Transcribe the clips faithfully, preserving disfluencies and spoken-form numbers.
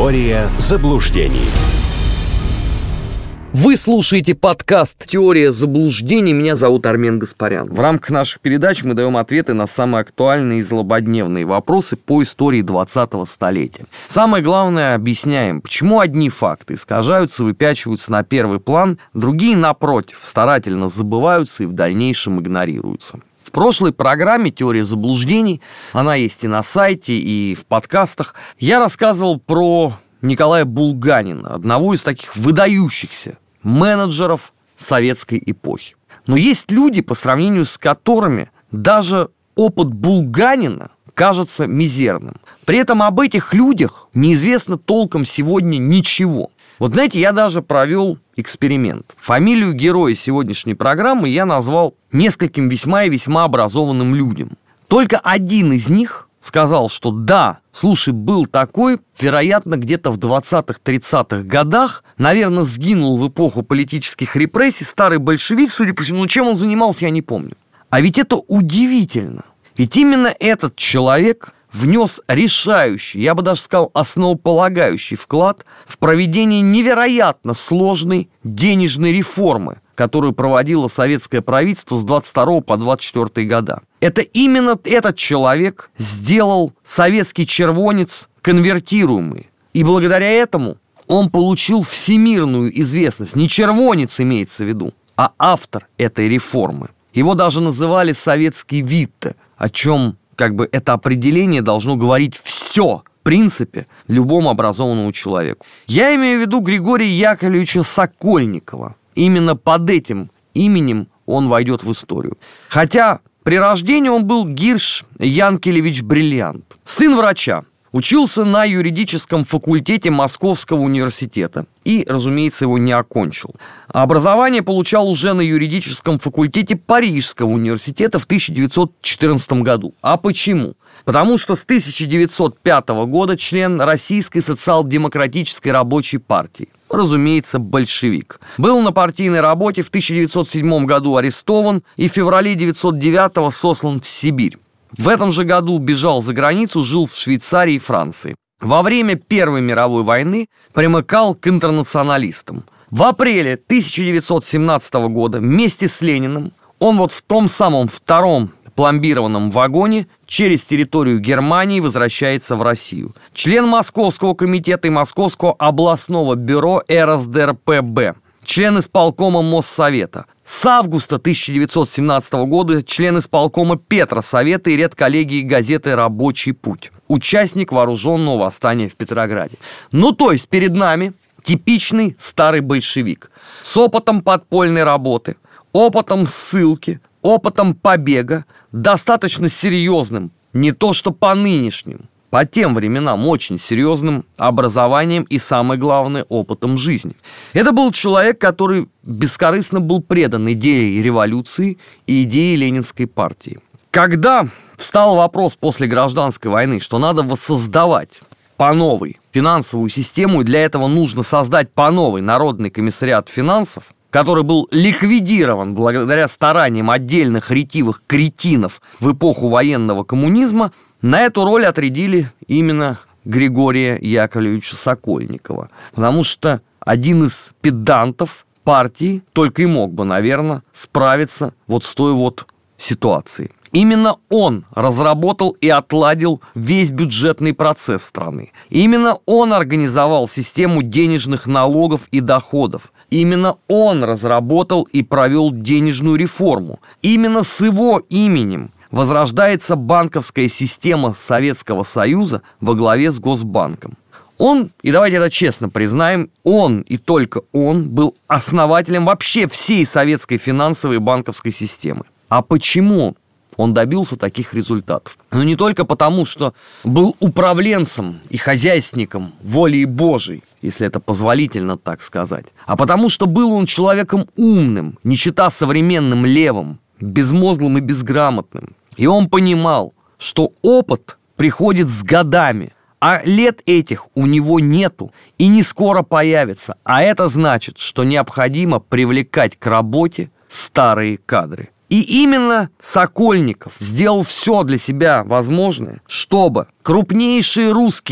Теория заблуждений. Вы слушаете подкаст «Теория заблуждений». Меня зовут Армен Гаспарян. В рамках наших передач мы даем ответы на самые актуальные и злободневные вопросы по истории двадцатого столетия. Самое главное, объясняем, почему одни факты искажаются, выпячиваются на первый план, другие, напротив, старательно забываются и в дальнейшем игнорируются. В прошлой программе «Теория заблуждений», она есть и на сайте, и в подкастах, я рассказывал про Николая Булганина, одного из таких выдающихся менеджеров советской эпохи. Но есть люди, по сравнению с которыми даже опыт Булганина кажется мизерным. При этом об этих людях неизвестно толком сегодня ничего. Вот знаете, я даже провел эксперимент. Фамилию героя сегодняшней программы я назвал нескольким весьма и весьма образованным людям. Только один из них сказал, что да, слушай, был такой, вероятно, где-то в двадцатых-тридцатых годах, наверное, сгинул в эпоху политических репрессий, старый большевик, судя по всему, но чем он занимался, я не помню. А ведь это удивительно. Ведь именно этот человек внес решающий, я бы даже сказал, основополагающий вклад в проведение невероятно сложной денежной реформы, которую проводило советское правительство с двадцать второго по двадцать четвёртый года. Это именно этот человек сделал советский червонец конвертируемый. И благодаря этому он получил всемирную известность. Не червонец имеется в виду, а автор этой реформы. Его даже называли советский Витте, о чем как бы это определение должно говорить все, в принципе, любому образованному человеку. Я имею в виду Григория Яковлевича Сокольникова. Именно под этим именем он войдет в историю. Хотя при рождении он был Гирш Янкелевич Бриллиант. Сын врача. Учился на юридическом факультете Московского университета. И, разумеется, его не окончил. Образование получал уже на юридическом факультете Парижского университета в тысяча девятьсот четырнадцатом году. А почему? Потому что с тысяча девятьсот пятого года член Российской социал-демократической рабочей партии. Разумеется, большевик. Был на партийной работе, в тысяча девятьсот седьмом году арестован и в феврале тысяча девятьсот девятого сослан в Сибирь. В этом же году бежал за границу, жил в Швейцарии и Франции. Во время Первой мировой войны примыкал к интернационалистам. В апреле тысяча девятьсот семнадцатого года вместе с Лениным он вот в том самом втором пломбированном вагоне через территорию Германии возвращается в Россию. Член Московского комитета и Московского областного бюро эр эс дэ эр пэ бэ. Член исполкома Моссовета. С августа тысяча девятьсот семнадцатого года член исполкома Петросовета и редколлегии газеты «Рабочий путь». Участник вооруженного восстания в Петрограде. Ну, то есть перед нами типичный старый большевик. С опытом подпольной работы, опытом ссылки, опытом побега, достаточно серьезным, не то что по нынешним, по тем временам очень серьезным образованием и, самое главное, опытом жизни. Это был человек, который бескорыстно был предан идее революции и идее Ленинской партии. Когда встал вопрос после гражданской войны, что надо воссоздавать по новой финансовую систему, и для этого нужно создать по новой Народный комиссариат финансов, который был ликвидирован благодаря стараниям отдельных ретивых кретинов в эпоху военного коммунизма, на эту роль отрядили именно Григория Яковлевича Сокольникова. Потому что один из педантов партии только и мог бы, наверное, справиться вот с той вот ситуацией. Именно он разработал и отладил весь бюджетный процесс страны. Именно он организовал систему денежных налогов и доходов. Именно он разработал и провел денежную реформу. Именно с его именем возрождается банковская система Советского Союза во главе с Госбанком. Он, и давайте это честно признаем, он и только он был основателем вообще всей советской финансовой и банковской системы. А почему он добился таких результатов? Ну, не только потому, что был управленцем и хозяйственником волей Божией, если это позволительно так сказать, а потому что был он человеком умным, не чета современным левым, безмозглым и безграмотным. И он понимал, что опыт приходит с годами, а лет этих у него нету и не скоро появится. А это значит, что необходимо привлекать к работе старые кадры. И именно Сокольников сделал все для себя возможное, чтобы крупнейшие русские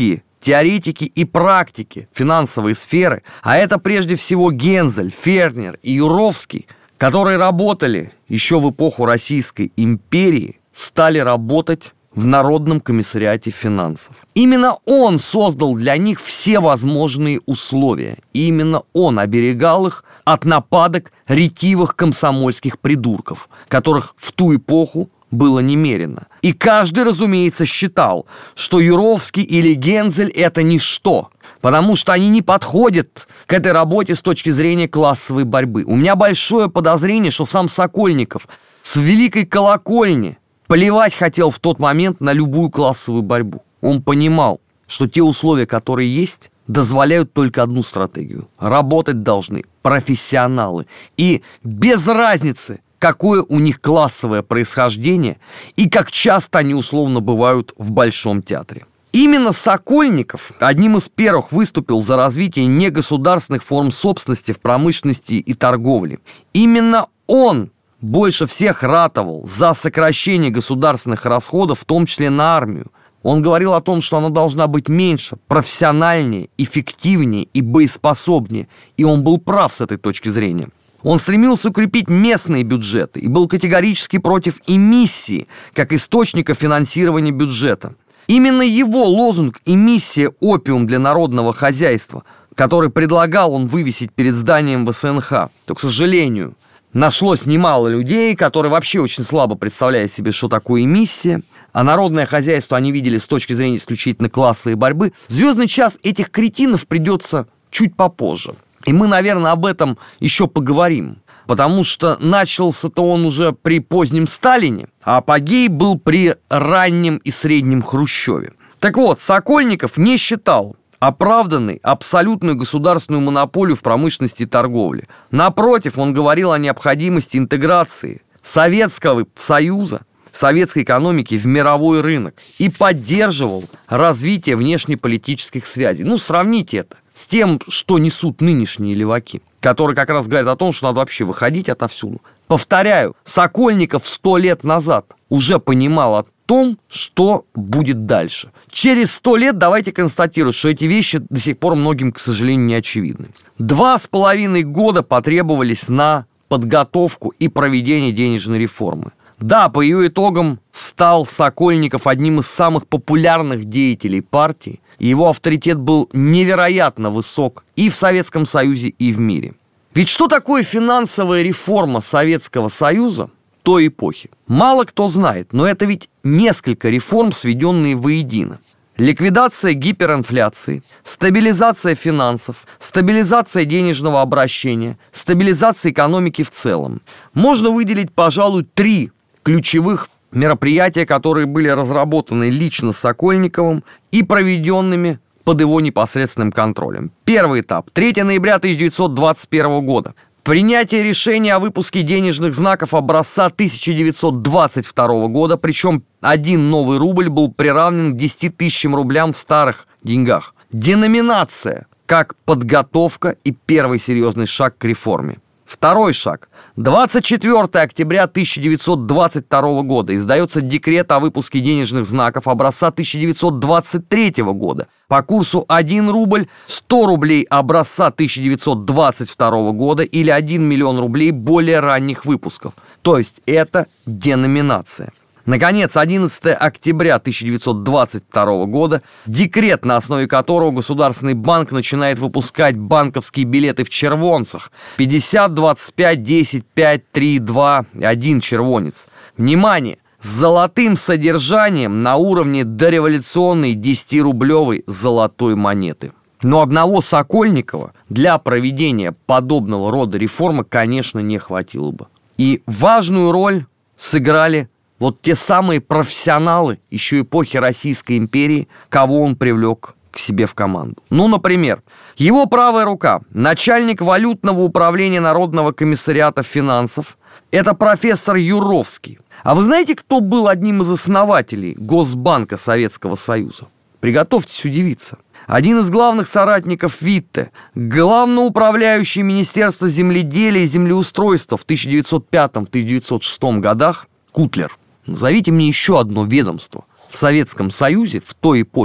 теоретики и практики финансовой сферы, а это прежде всего Гензель, Фернер и Юровский, которые работали еще в эпоху Российской империи, стали работать в Народном комиссариате финансов. Именно он создал для них все возможные условия. И именно он оберегал их от нападок ретивых комсомольских придурков, которых в ту эпоху было немерено. И каждый, разумеется, считал, что Юровский или Гензель – это ничто, потому что они не подходят к этой работе с точки зрения классовой борьбы. У меня большое подозрение, что сам Сокольников с великой колокольни плевать хотел в тот момент на любую классовую борьбу. Он понимал, что те условия, которые есть, дозволяют только одну стратегию. Работать должны профессионалы. И без разницы, какое у них классовое происхождение и как часто они условно бывают в Большом театре. Именно Сокольников одним из первых выступил за развитие негосударственных форм собственности в промышленности и торговле. Именно он больше всех ратовал за сокращение государственных расходов, в том числе на армию. Он говорил о том, что она должна быть меньше, профессиональнее, эффективнее и боеспособнее. И он был прав с этой точки зрения. Он стремился укрепить местные бюджеты и был категорически против эмиссии как источника финансирования бюджета. Именно его лозунг «Эмиссия – опиум для народного хозяйства», который предлагал он вывесить перед зданием ВСНХ, то, к сожалению, нашлось немало людей, которые вообще очень слабо представляют себе, что такое эмиссия, а народное хозяйство они видели с точки зрения исключительно классовой борьбы. «Звездный час» этих кретинов придется чуть попозже. И мы, наверное, об этом еще поговорим, потому что начался-то он уже при позднем Сталине, а апогей был при раннем и среднем Хрущеве. Так вот, Сокольников не считал оправданной абсолютную государственную монополию в промышленности и торговле. Напротив, он говорил о необходимости интеграции Советского Союза, советской экономики в мировой рынок и поддерживал развитие внешнеполитических связей. Ну, сравните это с тем, что несут нынешние леваки, которые как раз говорят о том, что надо вообще выходить отовсюду. Повторяю, Сокольников сто лет назад уже понимал о том, что будет дальше. Через сто лет давайте констатировать, что эти вещи до сих пор многим, к сожалению, не очевидны. Два с половиной года потребовались на подготовку и проведение денежной реформы. Да, по ее итогам стал Сокольников одним из самых популярных деятелей партии. Его авторитет был невероятно высок и в Советском Союзе, и в мире. Ведь что такое финансовая реформа Советского Союза той эпохи? Мало кто знает, но это ведь несколько реформ, сведенные воедино. Ликвидация гиперинфляции, стабилизация финансов, стабилизация денежного обращения, стабилизация экономики в целом. Можно выделить, пожалуй, три ключевых мероприятия, которые были разработаны лично Сокольниковым и проведенными под его непосредственным контролем. Первый этап. третьего ноября тысяча девятьсот двадцать первого года. Принятие решения о выпуске денежных знаков образца тысяча девятьсот двадцать второго года, причем один новый рубль был приравнен к десяти тысячам рублям в старых деньгах. Деноминация как подготовка и первый серьезный шаг к реформе. Второй шаг. двадцать четвёртого октября тысяча девятьсот двадцать второго года издается декрет о выпуске денежных знаков образца тысяча девятьсот двадцать третьего года по курсу один рубль, сто рублей образца тысяча девятьсот двадцать второго года или один миллион рублей более ранних выпусков. То есть это деноминация. Наконец, одиннадцатого октября тысяча девятьсот двадцать второго года декрет, на основе которого Государственный банк начинает выпускать банковские билеты в червонцах. пятьдесят, двадцать пять, десять, пять, три, два, один червонец. Внимание! С золотым содержанием на уровне дореволюционной десятирублевой золотой монеты. Но одного Сокольникова для проведения подобного рода реформы, конечно, не хватило бы. И важную роль сыграли вот те самые профессионалы еще эпохи Российской империи, кого он привлек к себе в команду. Ну, например, его правая рука, начальник валютного управления Народного комиссариата финансов, это профессор Юровский. А вы знаете, кто был одним из основателей Госбанка Советского Союза? Приготовьтесь удивиться. Один из главных соратников Витте, главноуправляющий Министерства земледелия и землеустройства в тысяча девятьсот пятом — тысяча девятьсот шестом годах Кутлер. Назовите мне еще одно ведомство в Советском Союзе в той эпохе,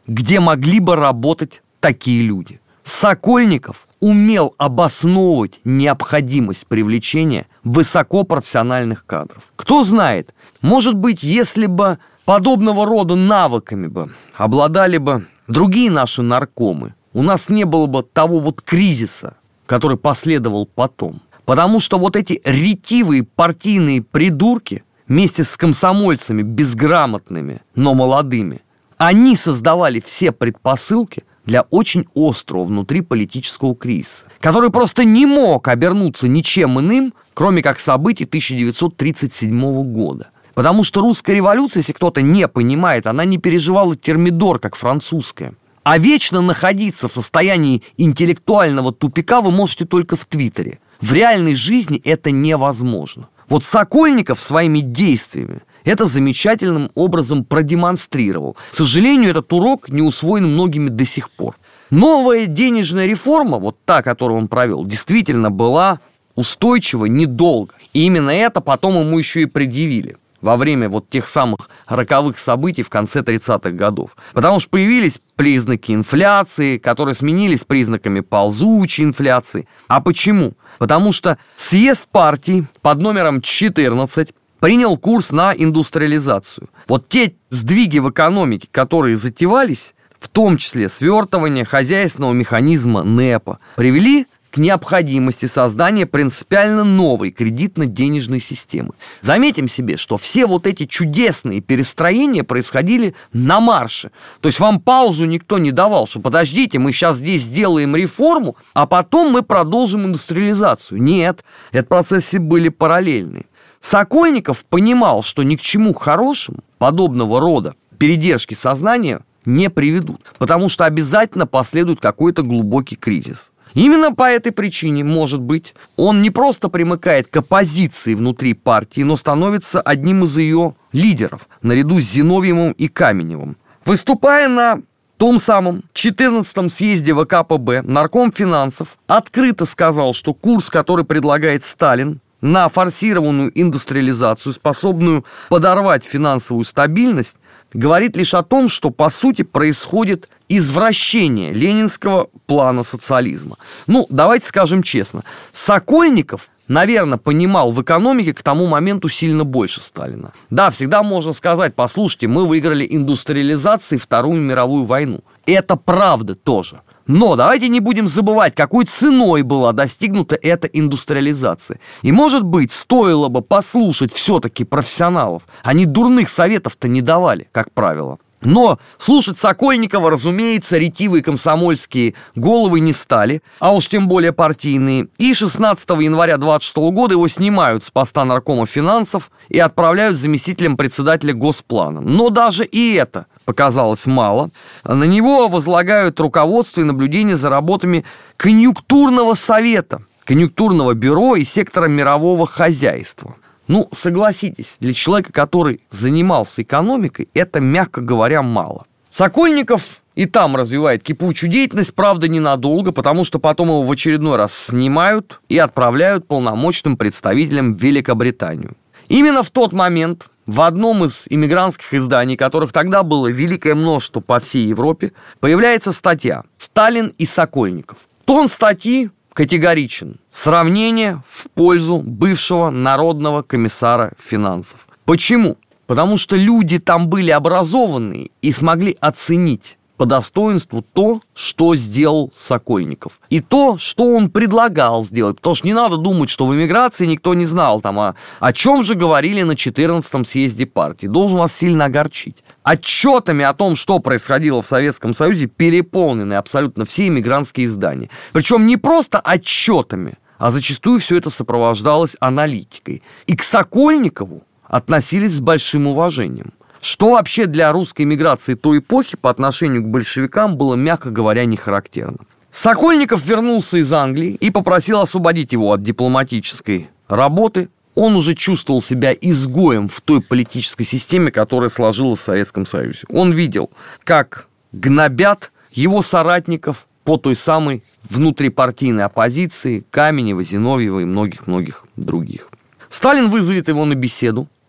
где могли бы работать такие люди. Сокольников умел обосновывать необходимость привлечения высокопрофессиональных кадров. Кто знает, может быть, если бы подобного рода навыками бы обладали бы другие наши наркомы, у нас не было бы того вот кризиса, который последовал потом. Потому что вот эти ретивые партийные придурки вместе с комсомольцами безграмотными, но молодыми, они создавали все предпосылки для очень острого внутриполитического кризиса, который просто не мог обернуться ничем иным, кроме как событий тысяча девятьсот тридцать седьмого года. Потому что русская революция, если кто-то не понимает, она не переживала термидор, как французская. А вечно находиться в состоянии интеллектуального тупика вы можете только в Твиттере. В реальной жизни это невозможно. Вот Сокольников своими действиями это замечательным образом продемонстрировал. К сожалению, этот урок не усвоен многими до сих пор. Новая денежная реформа, вот та, которую он провел, действительно была устойчива недолго. И именно это потом ему еще и предъявили во время вот тех самых роковых событий в конце тридцатых годов. Потому что появились признаки инфляции, которые сменились признаками ползучей инфляции. А почему? Потому что съезд партии под номером четырнадцать принял курс на индустриализацию. Вот те сдвиги в экономике, которые затевались, в том числе свертывание хозяйственного механизма НЭПа, привели к необходимости создания принципиально новой кредитно-денежной системы. Заметим себе, что все вот эти чудесные перестроения происходили на марше. То есть вам паузу никто не давал, что подождите, мы сейчас здесь сделаем реформу, а потом мы продолжим индустриализацию. Нет, этот процессы были параллельные. Сокольников понимал, что ни к чему хорошему подобного рода передержки сознания не приведут, потому что обязательно последует какой-то глубокий кризис. Именно по этой причине, может быть, он не просто примыкает к оппозиции внутри партии, но становится одним из ее лидеров, наряду с Зиновьевым и Каменевым. Выступая на том самом четырнадцатом съезде ВКПБ, нарком финансов открыто сказал, что курс, который предлагает Сталин, на форсированную индустриализацию, способную подорвать финансовую стабильность, говорит лишь о том, что по сути происходит извращение ленинского плана социализма. Ну, давайте скажем честно, Сокольников, наверное, понимал в экономике к тому моменту сильно больше Сталина. Да, всегда можно сказать, послушайте, мы выиграли индустриализацией Вторую мировую войну. Это правда тоже. Но давайте не будем забывать, какой ценой была достигнута эта индустриализация. И, может быть, стоило бы послушать все-таки профессионалов. Они дурных советов-то не давали, как правило. Но слушать Сокольникова, разумеется, ретивые комсомольские головы не стали, а уж тем более партийные. И шестнадцатого января двадцать шестого года его снимают с поста наркома финансов и отправляют заместителем председателя Госплана. Но даже и это показалось мало. На него возлагают руководство и наблюдение за работами конъюнктурного совета, конъюнктурного бюро и сектора мирового хозяйства. Ну, согласитесь, для человека, который занимался экономикой, это, мягко говоря, мало. Сокольников и там развивает кипучую деятельность, правда, ненадолго, потому что потом его в очередной раз снимают и отправляют полномочным представителем в Великобританию. Именно в тот момент в одном из иммигрантских изданий, которых тогда было великое множество по всей Европе, появляется статья «Сталин и Сокольников». Тон статьи категоричен. Сравнение в пользу бывшего народного комиссара финансов. Почему? Потому что люди там были образованные и смогли оценить по достоинству то, что сделал Сокольников. И то, что он предлагал сделать. Потому что не надо думать, что в эмиграции никто не знал там, а о чем же говорили на четырнадцатом съезде партии. Должен вас сильно огорчить. Отчетами о том, что происходило в Советском Союзе, переполнены абсолютно все эмигрантские издания. Причем не просто отчетами, а зачастую все это сопровождалось аналитикой. И к Сокольникову относились с большим уважением. Что вообще для русской эмиграции той эпохи по отношению к большевикам было, мягко говоря, не характерно. Сокольников вернулся из Англии и попросил освободить его от дипломатической работы. Он уже чувствовал себя изгоем в той политической системе, которая сложилась в Советском Союзе. Он видел, как гнобят его соратников по той самой внутрипартийной оппозиции Каменева, Зиновьева и многих-многих других. Сталин вызовет его на беседу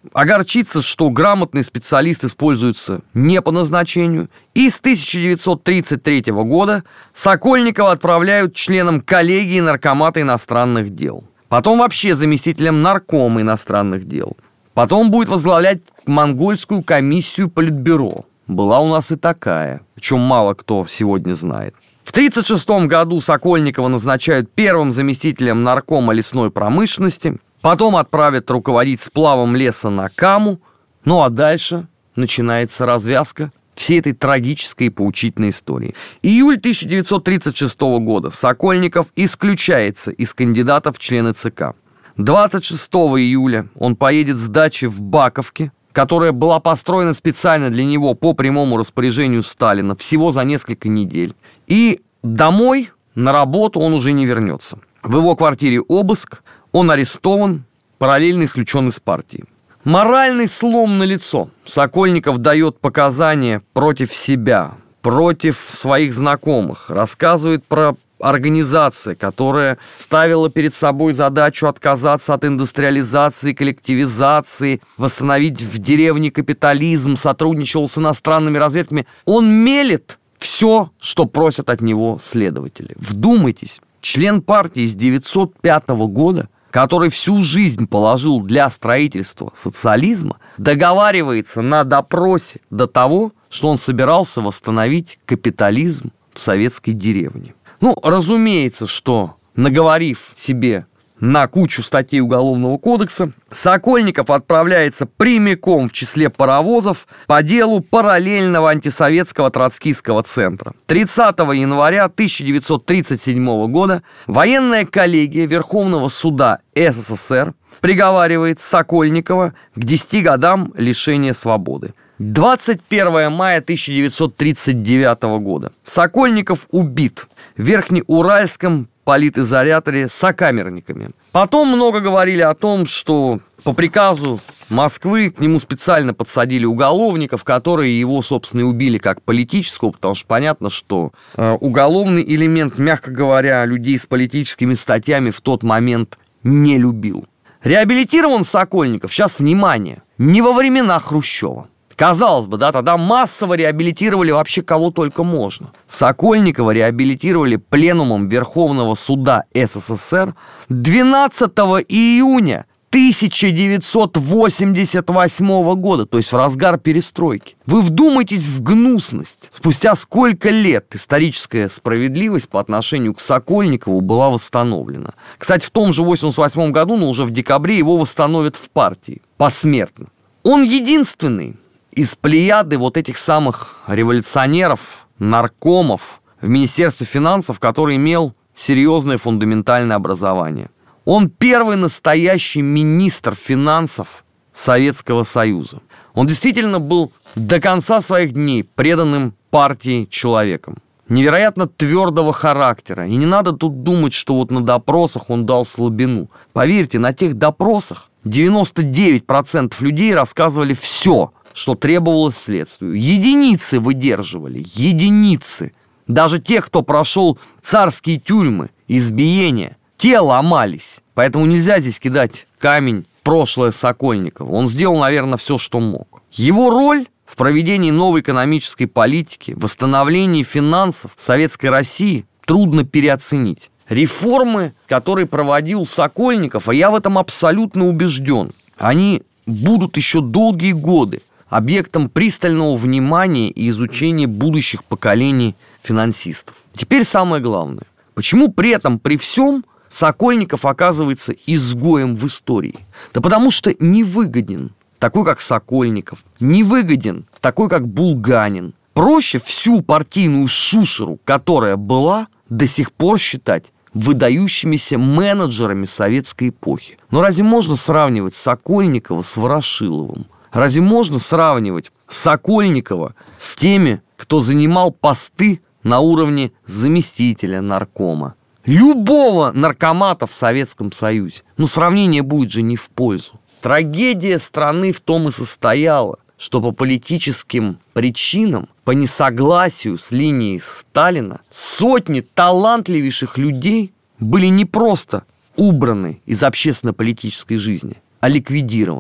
огорчиться, что грамотный специалист используется не по назначению. И с тысяча девятьсот тридцать третьего года Сокольникова отправляют членом коллегии наркомата иностранных дел. Потом вообще заместителем наркома иностранных дел. Потом будет возглавлять монгольскую комиссию Политбюро. Была у нас и такая, о чем мало кто сегодня знает. В тысяча девятьсот тридцать шестом году Сокольникова назначают первым заместителем наркома лесной промышленности. Потом отправят руководить сплавом леса на Каму. Ну а дальше начинается развязка всей этой трагической и поучительной истории. Июль тысяча девятьсот тридцать шестого года. Сокольников исключается из кандидатов в члены ЦК. двадцать шестого июля он поедет с дачи в Баковке, которая была построена специально для него по прямому распоряжению Сталина всего за несколько недель. И домой, на работу он уже не вернется. В его квартире обыск, он арестован, параллельно исключен из партии. Моральный слом налицо. Сокольников дает показания против себя, против своих знакомых, рассказывает про организацию, которая ставила перед собой задачу отказаться от индустриализации, коллективизации, восстановить в деревне капитализм, сотрудничал с иностранными разведками. Он мелет все, что просят от него следователи. Вдумайтесь, член партии с девятьсот пятого года, который всю жизнь положил для строительства социализма, договаривается на допросе до того, что он собирался восстановить капитализм в советской деревне. Ну, разумеется, что, наговорив себе на кучу статей Уголовного кодекса, Сокольников отправляется прямиком в числе паровозов по делу параллельного антисоветского троцкистского центра. тридцатого января тысяча девятьсот тридцать седьмого года военная коллегия Верховного суда СССР приговаривает Сокольникова к десяти годам лишения свободы. двадцать первого мая тысяча девятьсот тридцать девятого года. Сокольников убит в Верхнеуральском политизоляторе сокамерниками. Потом много говорили о том, что по приказу Москвы к нему специально подсадили уголовников, которые его, собственно, и убили как политического, потому что понятно, что э, уголовный элемент, мягко говоря, людей с политическими статьями в тот момент не любил. Реабилитирован Сокольников, сейчас внимание, не во времена Хрущева. Казалось бы, да, тогда массово реабилитировали вообще кого только можно. Сокольникова реабилитировали пленумом Верховного суда СССР двенадцатого июня тысяча девятьсот восемьдесят восьмого года, то есть в разгар перестройки. Вы вдумайтесь в гнусность. Спустя сколько лет историческая справедливость по отношению к Сокольникову была восстановлена. Кстати, в том же восемьдесят восьмом году, но уже в декабре, его восстановят в партии посмертно. Он единственный из плеяды вот этих самых революционеров, наркомов в Министерстве финансов, который имел серьезное фундаментальное образование. Он первый настоящий министр финансов Советского Союза. Он действительно был до конца своих дней преданным партии человеком. Невероятно твердого характера. И не надо тут думать, что вот на допросах он дал слабину. Поверьте, на тех допросах девяносто девять процентов людей рассказывали все, что требовалось следствию. Единицы выдерживали, единицы. Даже те, кто прошел царские тюрьмы, избиения, те ломались. Поэтому нельзя здесь кидать камень в прошлое Сокольникова. Он сделал, наверное, все, что мог. Его роль в проведении новой экономической политики, восстановлении финансов Советской России трудно переоценить. Реформы, которые проводил Сокольников, а я в этом абсолютно убежден, они будут еще долгие годы объектом пристального внимания и изучения будущих поколений финансистов. Теперь самое главное. Почему при этом, при всем, Сокольников оказывается изгоем в истории? Да потому что невыгоден такой, как Сокольников, невыгоден такой, как Булганин. Проще всю партийную шушеру, которая была, до сих пор считать выдающимися менеджерами советской эпохи. Но разве можно сравнивать Сокольникова с Ворошиловым? Разве можно сравнивать Сокольникова с теми, кто занимал посты на уровне заместителя наркома? Любого наркомата в Советском Союзе. Но сравнение будет же не в пользу. Трагедия страны в том и состояла, что по политическим причинам, по несогласию с линией Сталина, сотни талантливейших людей были не просто убраны из общественно-политической жизни, а ликвидированы.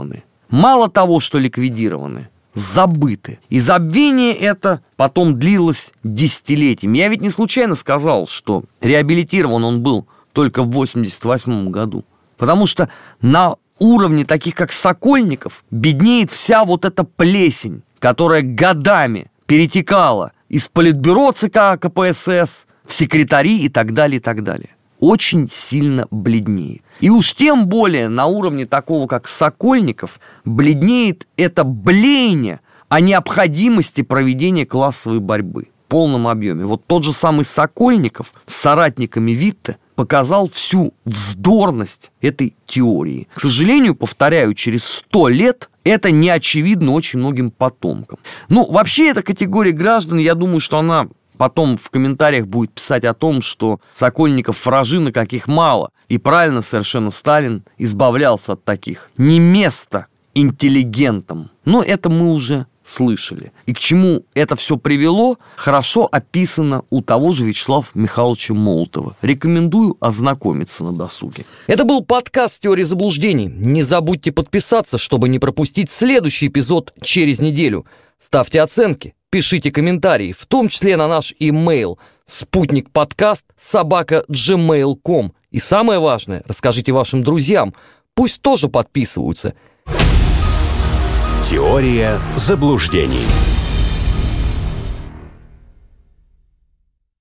мало того, что ликвидированы, забыты. И забвение это потом длилось десятилетиями. Я ведь не случайно сказал, что реабилитирован он был только в восемьдесят восьмом году. Потому что на уровне таких, как Сокольников, беднеет вся вот эта плесень, которая годами перетекала из политбюро ЦК КПСС в секретари и так далее, и так далее. Очень сильно бледнеет. И уж тем более на уровне такого, как Сокольников, бледнеет это блеяние о необходимости проведения классовой борьбы в полном объеме. Вот тот же самый Сокольников с соратниками Витте показал всю вздорность этой теории. К сожалению, повторяю, через сто лет это не очевидно очень многим потомкам. Ну, вообще, эта категория граждан, я думаю, что она потом в комментариях будет писать о том, что Сокольников вражина, каких мало. И правильно совершенно Сталин избавлялся от таких. Не место интеллигентам. Но это мы уже слышали. И к чему это все привело, хорошо описано у того же Вячеслава Михайловича Молотова. Рекомендую ознакомиться на досуге. Это был подкаст «Теория заблуждений». Не забудьте подписаться, чтобы не пропустить следующий эпизод через неделю. Ставьте оценки, пишите комментарии, в том числе на наш имейл спутникподкаст собака джимейл точка ком. И самое важное, расскажите вашим друзьям, пусть тоже подписываются. Теория заблуждений.